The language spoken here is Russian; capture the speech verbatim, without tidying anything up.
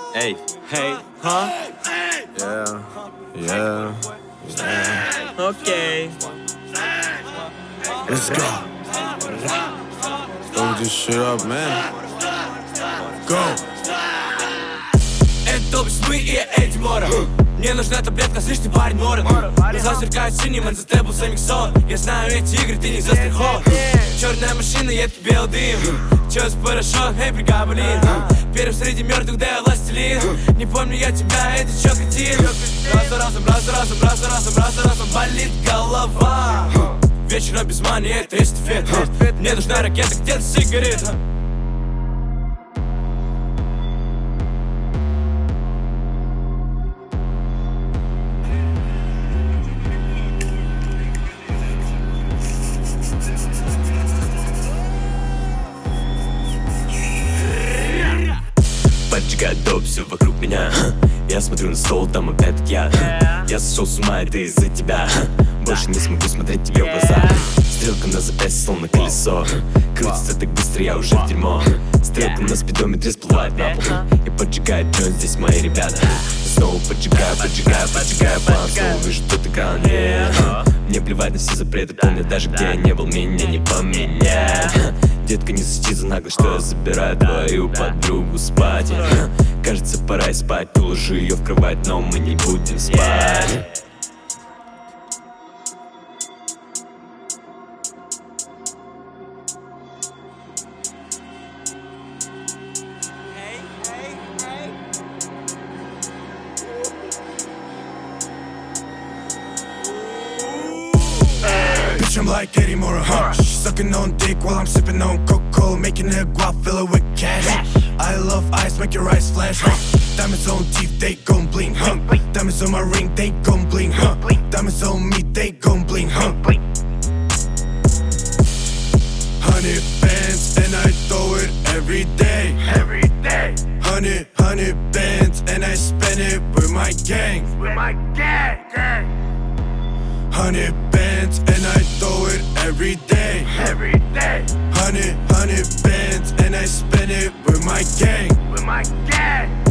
Hey, hey, huh? Yeah, yeah, yeah. Okay. Let's go. Throw this shit up, man. Go. Это долбишь мы и Эдди Мора. Мне нужна таблетка, слышь, ты парень Моран. Глаза сверкают синим, and the table замиксон. Я знаю эти игры, ты не застрахован. Черная машина, едкий белый дым. Чё за порошок, эй, бригада, блин. Первый среди мертвых, да я властелин. Не помню я тебя, это чё, кретин? Раз за разом, раз за разом, раз за разом, раз за разом болит голова. Вечером без мани, это эстафета. Мне нужна ракета, где-то сигарета. Поджигает доп, все вокруг меня. Я смотрю на стол, там опять я. Я сошел с ума, это из-за тебя. Больше не смогу смотреть тебе в глаза. Стрелка на запястье, словно колесо. Крутится так быстро, я уже в дерьмо. Стрелка на спидометре всплывает на пол. И поджигает джойнт, здесь мои ребята. Снова поджигаю, поджигаю, поджигаю план. Снова вижу тот экран, yeah. Мне плевать на все запреты, помню даже где я не был, меня не поменять. Детка, не сочти за наглость, что я забираю твою подругу спать. Кажется, пора и спать, уложу ее в кровать, но мы не будем спать. I'm like Eddie Mora, huh? She's sucking on dick while I'm sipping on Coca-Cola, making her guap, fill it with cash. I love ice, make your eyes flash, huh? Diamonds on teeth, they gon' bling, huh? Diamonds on my ring, they gon' bling, huh? Diamonds on me, they gon' bling, huh? Hundred bands and I throw it every day, every day. Hundred, hundred bands and I spend it with my gang, with my gang, gang. Hundred bands and I throw it every day, every day. Hundred, hundred bands and I spend it with my gang, with my gang.